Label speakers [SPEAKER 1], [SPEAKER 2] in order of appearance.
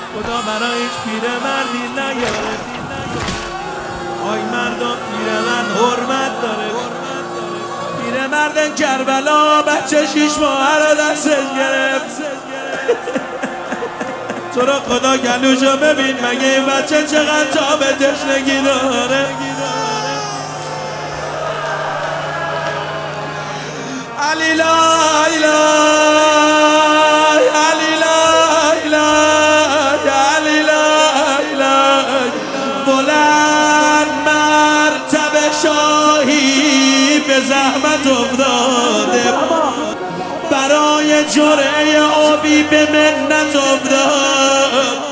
[SPEAKER 1] خدا برای هیچ پیرمردی نیاره. آی مردم پیرمرد حرمت داره. پیرمرد کربلا بچه 6 ماه رو دستش گرفت. تو رو خدا گلوشو ببین مگه این بچه چقدر تاب تشنگی داره. علی لا اله علی لا اله علی لا اله بلند مرتبه شاهی به زحمت افتاده برای جرعه آبی به منت افتاد.